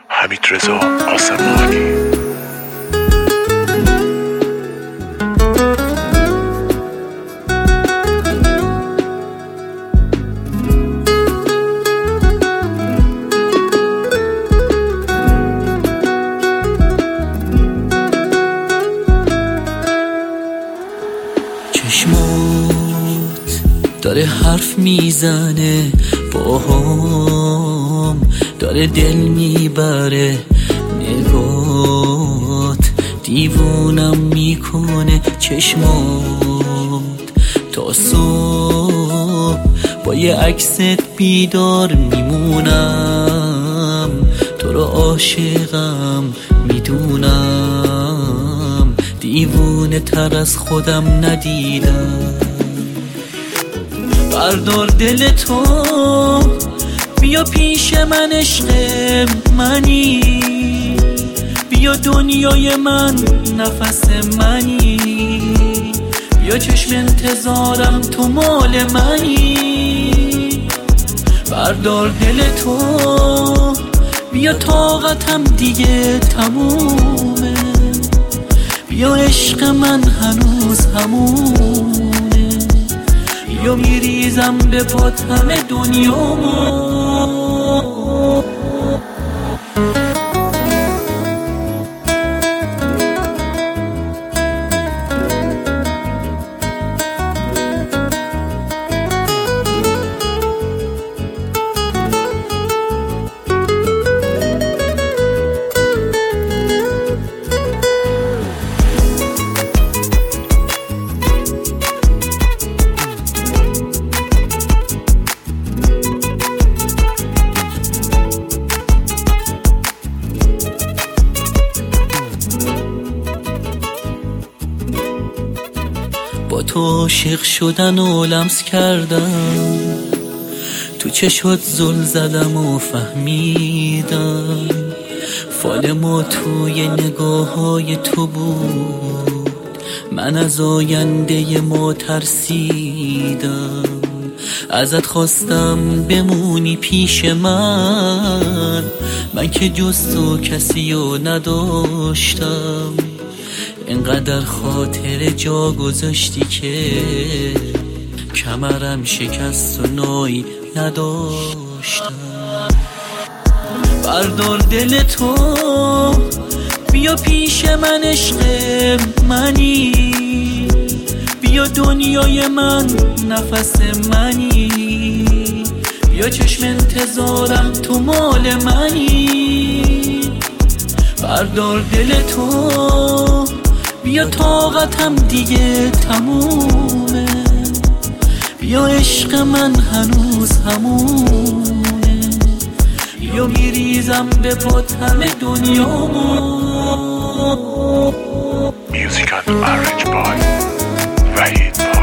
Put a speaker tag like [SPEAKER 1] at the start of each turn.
[SPEAKER 1] حمیدرضا آسمانی.
[SPEAKER 2] چشمات داره حرف میزنه باهام، داره دل میبره نگات، دیوونم میکنه چشمات. تا صبح با یه عکست بیدار میمونم، تو رو عاشقم میدونم، دیوونه تر از خودم ندیدم. بردار دل تو بیا پیش من، عشق منی، بیا دنیای من نفس منی، بیا چشم انتظارم تو مال منی. بردار دل تو بیا طاقتم دیگه تمومه، بیا عشق من هنوز همونه، بیا میریزم به پات همه دنیامو. با تو عاشق شدن و لمس کردم، تو چشات زل زدم و فهمیدم، فال ما توی نگاه های تو بود، من از آینده ما ترسیدم. ازت خواستم بمونی پیش من که جز تو کسی رو نداشتم، اینقدر خاطر جا گذاشتی که کمرم شکست و نایی نداشتم. بردار دل تو بیا پیش من، عشق منی، بیا دنیای من نفس منی، بیا چشم انتظارم تو مال منی. بردار دل تو بیا طاقتم دیگه تمومه، بیا عشق من هنوز همونه، بیا میریزم به پات همه دنیامو.
[SPEAKER 1] Music and arranged by Wahid.